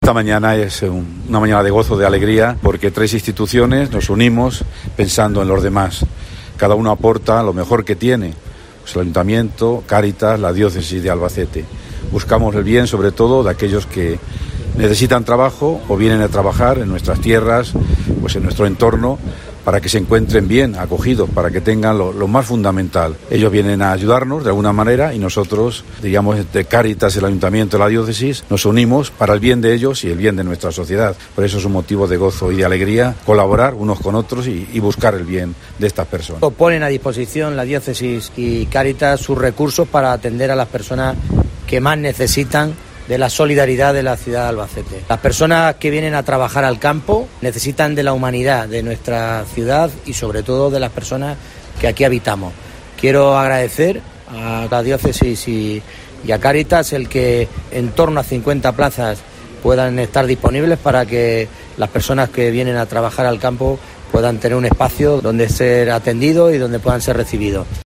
Esta mañana es una mañana de gozo, de alegría, porque 3 instituciones nos unimos pensando en los demás. Cada uno aporta lo mejor que tiene, pues el Ayuntamiento, Cáritas, la Diócesis de Albacete. Buscamos el bien, sobre todo, de aquellos que necesitan trabajo o vienen a trabajar en nuestras tierras, pues en nuestro entorno, para que se encuentren bien acogidos, para que tengan lo más fundamental. Ellos vienen a ayudarnos de alguna manera y nosotros, digamos, de Cáritas, el Ayuntamiento, la Diócesis, nos unimos para el bien de ellos y el bien de nuestra sociedad. Por eso es un motivo de gozo y de alegría colaborar unos con otros y buscar el bien de estas personas. Ponen a disposición la Diócesis y Cáritas sus recursos para atender a las personas que más necesitan de la solidaridad de la ciudad de Albacete. Las personas que vienen a trabajar al campo necesitan de la humanidad de nuestra ciudad y sobre todo de las personas que aquí habitamos. Quiero agradecer a la Diócesis y a Cáritas el que en torno a 50 plazas puedan estar disponibles para que las personas que vienen a trabajar al campo puedan tener un espacio donde ser atendidos y donde puedan ser recibidos.